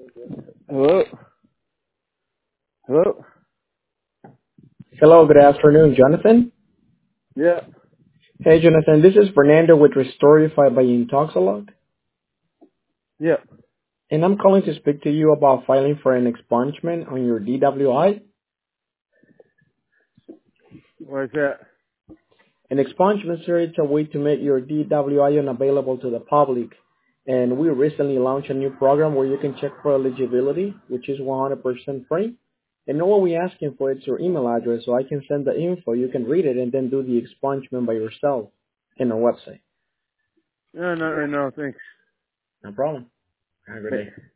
Hello? Hello? Hello, good afternoon, Jonathan. Yeah. Hey, Jonathan, this is Fernando with Restorify by Intoxalog, Yeah. and I'm calling to speak to you about filing for an expungement on your DWI. Where's that? An expungement, sir, it's a way to make your DWI unavailable to the public, and we recently launched a new program where you can check for eligibility, which is 100% free. And all we're asking for is your email address so I can send the info. You can read it and then do the expungement by yourself in our website. No, not right now, thanks. No problem. Have a good Bye. day.